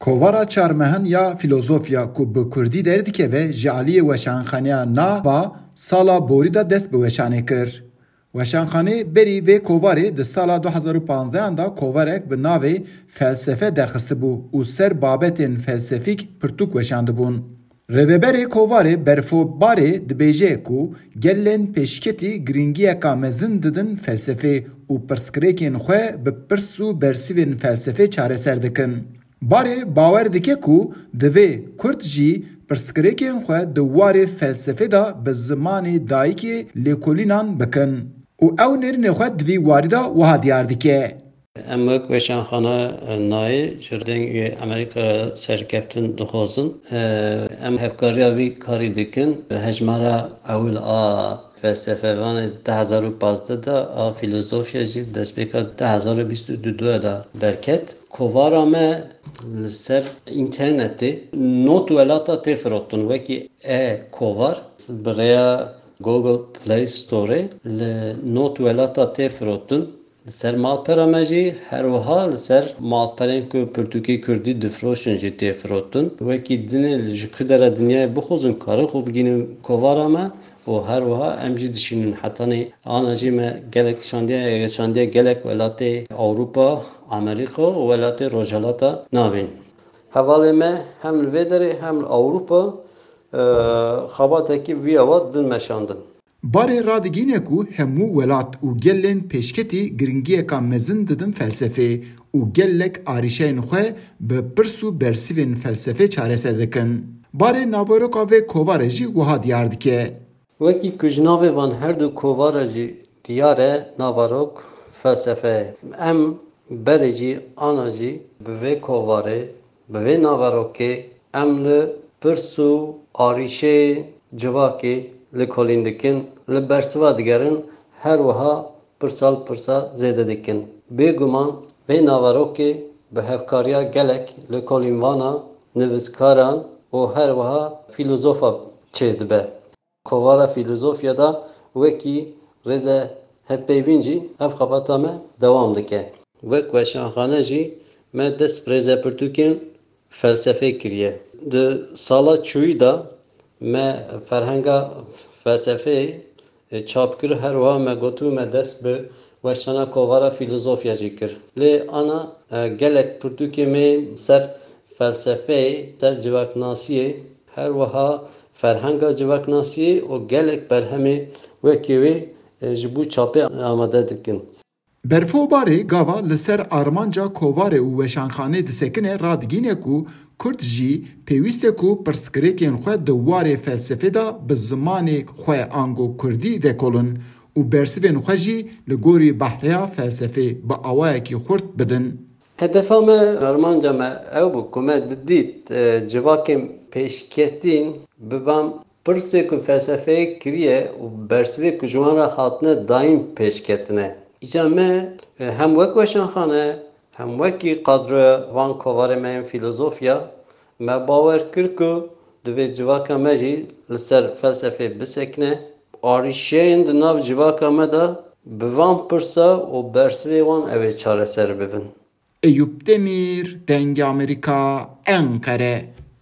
Kovara çarmehan ya filozofya ku bi Kurdî derdikeve ji aliyê weşanxaneya Nava sala borî da dest bi weşanê kir. Weşanxane berî vê kovarê di sala 2015 da kovarek bi navê felsefe derxistibû û ser babetên felsefîk pirtûk weşandibûn. Rêveberê kovarê Berfobarê dibêje ku gelên pêşketî giringiyeka mezin didin felsefê û pirsgirêkên xwe bi pirs û bersivên felsefê çareser dikin. Barê bawer dike ku divê Kurd jî pirsgirêkên xwe di warê felsefê da bi zimanê dayîkê lêkolînan bikin û ew nêrînê xwe di vî warî da wiha diyar dike. Em wek weşanxana nayê ji dengê Amerîka serkeftin dixwazin. Em hevkariya vî karî dikin. Hejmara ewil a felsefevanê 2015 da a filozofya jî destpêka 2022 da derket. Kovara me li ser internetê not welata tê firotin wekî e-kovar bi rêya Google Play Storeê li not welata tê firotin. Li ser malpera me jî her wiha li ser malperên ku Pirtûkê Kurdî difroşin jî tê firotin. Wekî dinê ji ku dere dinyayê bixwazin karin xwe bigînin kovara me û her wiha em jî dişînin hetanî ana jî me gelek şandiye gelek welatê Ewropa, Amerîka û welatê Rojhilata navên. Hevalê me hem li vê derê hem li Ewropa xebatekî vî ava din meşandin. Barê radigîne ku hemû welat û gelên pêşketî giringiyeka mezin didin felsefê û gelek arîşeyên xwe bi pirs û bersivên felsefê çareser dikin. Barê naveroka vê kovarê jî wiha diyar dike. Wekî ku ji navê van her du kovara jî diyar e naverok felsefe. Em berê jî ana jî bi vê kovarê bi vê naverokê em li pirs û arîşeyê civakê lêkolîn dikin, li bersiva digerin her wiha pirsa zêde dikin. Bêguman vê naverokê bi hevkariya gelek lêkolînvana nivîskaran û her wiha fîlozofa çê dibe. Kovara filozofya da wekî rêze hevpeyvîn jî ev xebata me dewam dike. Wek weşanxane jî me dest bi rêze pirtûkên felsefê kiriye. Di sala çûyî da me ferhenga felsefeyê çapkir her wiha me gotû me dest bi weşana kovara filozofya jî kir. Lê ana gelek pirtûkê me ser felsefeyê, ser civaknasiyê her wiha ferhenga civaknasiyê û gelek berhemê wekî wê ji bo çapê amade dikin. Berfobarê gava li ser armanca kovarê û weşanxanê disekine radigîne ku Kurd jî pêwîst e ku pirsgirêkên xwe di warê felsefê da bi zimanê xwe ango Kurdî vekolin û bersivên xwe jî li gorî behreya felsefê bi awayekî xurt bidin. Hedefa me armanca me ew bû ku me didît civakên pêşketîn bivan pirsê ku felsefeyê kiriye û bersivê ku ji wan re hatine dayîn pêşketine. Îca me hem wek weşanxane hem wekî qadroya van kovarê me yên filozofya me bawer kir ku divê civaka me jî li ser felsefê bisekine. Arîşeyên di nav civaka me da bi van pirsa û bersivê wan ew ê çareser bibin. Eyüp Demir, Dengê Amerîka, Ankara.